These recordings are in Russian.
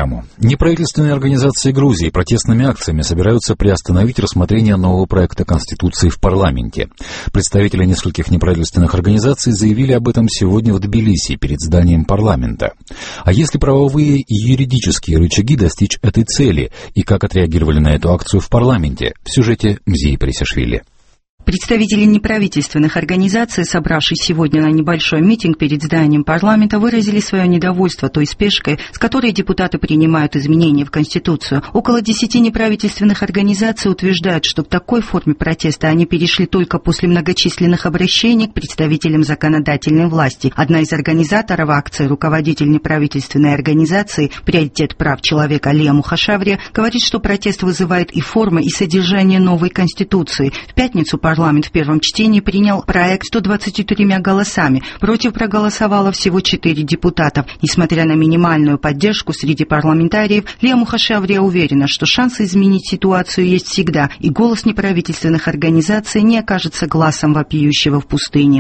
программу. Неправительственные организации Грузии протестными акциями собираются приостановить рассмотрение нового проекта Конституции в парламенте. Представители нескольких неправительственных организаций заявили об этом сегодня в Тбилиси перед зданием парламента. А есть ли правовые и юридические рычаги достичь этой цели, и как отреагировали на эту акцию в парламенте, в сюжете Мзии Пресишвили. Представители неправительственных организаций, собравшись сегодня на небольшой митинг перед зданием парламента, выразили свое недовольство той спешкой, с которой депутаты принимают изменения в Конституцию. Около 10 неправительственных организаций утверждают, что в такой форме протеста они перешли только после многочисленных обращений к представителям законодательной власти. Одна из организаторов акции, руководитель неправительственной организации «Приоритет прав человека» Лия Мухашаврия, говорит, что протест вызывает и форма, и содержание новой Конституции. В пятницу парламент в первом чтении принял проект 123 голосами. Против проголосовало всего 4 депутатов. Несмотря на минимальную поддержку среди парламентариев, Лия Мухашаврия уверена, что шансы изменить ситуацию есть всегда, и голос неправительственных организаций не окажется глазом вопиющего в пустыне.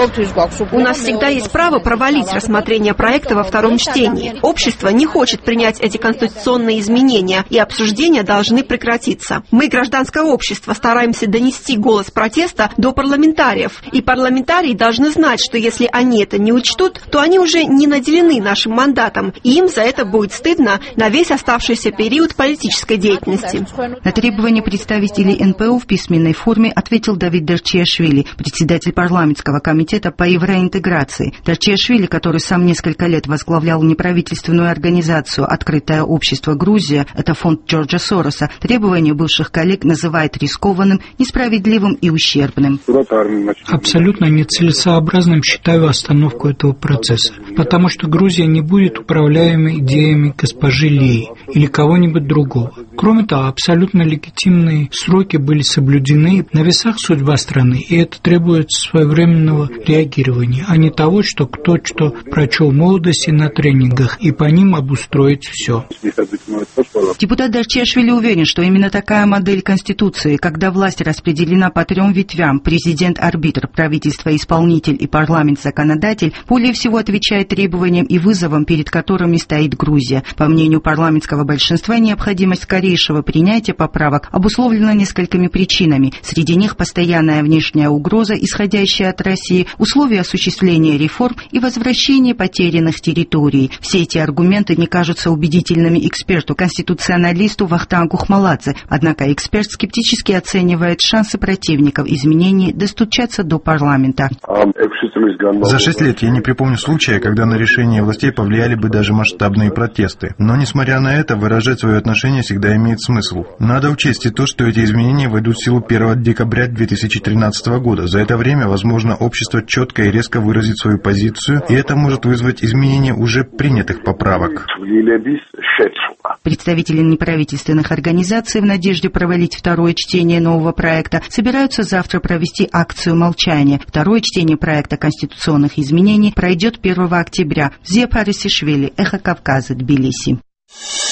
У нас всегда есть право провалить рассмотрение проекта во втором чтении. Общество не хочет принять эти конституционные изменения, и обсуждения должны прекратиться. Мы, гражданское общество, стараемся донести голос протеста до парламентариев. И парламентарии должны знать, что если они это не учтут, то они уже не наделены нашим мандатом, и им за это будет стыдно на весь оставшийся период политической деятельности. На требования представителей НПО в письменной форме ответил Давид Дарчиашвили, председатель парламентского комитета по евроинтеграции. Дарчиашвили, который сам несколько лет возглавлял неправительственную организацию «Открытое общество Грузия», это фонд Джорджа Сороса, требования бывших коллег называет рискованным, несправедливым и ущербным. Абсолютно нецелесообразным считаю остановку этого процесса, потому что Грузия не будет управляема идеями госпожи Лии или кого-нибудь другого. Кроме того, абсолютно легитимные сроки были соблюдены, на весах судьба страны, и это требует своевременного реагирования, а не того, что кто что прочел молодости на тренингах и по ним обустроить все. Депутат Дарчиашвили уверен, что именно такая модель Конституции, когда власть распределена по 3 ветвям, президент-арбитр, правительство-исполнитель и парламент-законодатель, более всего отвечает требованиям и вызовам, перед которыми стоит Грузия. По мнению парламентского большинства, необходимость скорейшего принятия поправок обусловлена несколькими причинами. Среди них постоянная внешняя угроза, исходящая от России, условия осуществления реформ и возвращения потерянных территорий. Все эти аргументы не кажутся убедительными эксперту, конституционалисту Вахтангу Хмаладзе. Однако эксперт скептически оценивает шансы противников изменений достучаться до парламента. За 6 лет я не припомню случая, когда на решение властей повлияли бы даже масштабные протесты. Но, несмотря на это, выражать свое отношение всегда имеет смысл. Надо учесть и то, что эти изменения войдут в силу 1 декабря 2013 года. За это время, возможно, общество четко и резко выразит свою позицию, и это может вызвать изменение уже принятых поправок. Представители неправительственных организаций в надежде провалить второе чтение нового проекта собираются завтра провести акцию молчания. Второе чтение проекта конституционных изменений пройдет 1 октября. Мзия Пресишвили, Эхо Кавказа, Тбилиси.